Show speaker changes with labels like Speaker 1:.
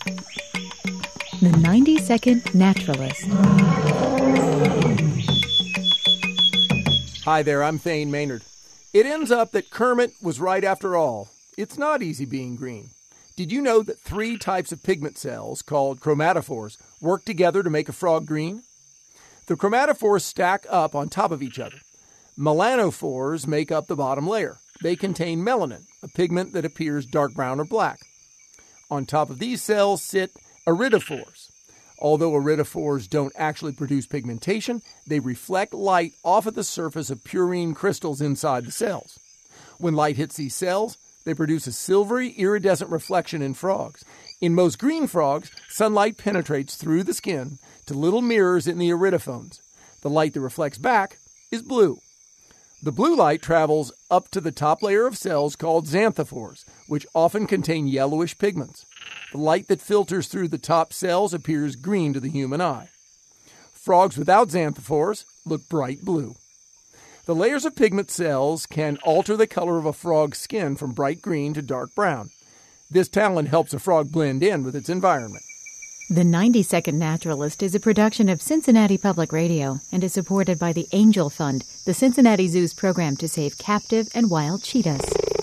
Speaker 1: The 90-Second Naturalist.
Speaker 2: Hi there, I'm Thane Maynard. It ends up that Kermit was right after all. It's not easy being green. Did you know that 3 types of pigment cells, called chromatophores, work together to make a frog green? The chromatophores stack up on top of each other. Melanophores make up the bottom layer. They contain melanin, a pigment that appears dark brown or black. On top of these cells sit iridophores. Although iridophores don't actually produce pigmentation, they reflect light off of the surface of purine crystals inside the cells. When light hits these cells, they produce a silvery iridescent reflection in frogs. In most green frogs, sunlight penetrates through the skin to little mirrors in the iridophones. The light that reflects back is blue. The blue light travels up to the top layer of cells called xanthophores, which often contain yellowish pigments. The light that filters through the top cells appears green to the human eye. Frogs without xanthophores look bright blue. The layers of pigment cells can alter the color of a frog's skin from bright green to dark brown. This talent helps a frog blend in with its environment.
Speaker 1: The 90-Second Naturalist is a production of Cincinnati Public Radio and is supported by the Angel Fund, the Cincinnati Zoo's program to save captive and wild cheetahs.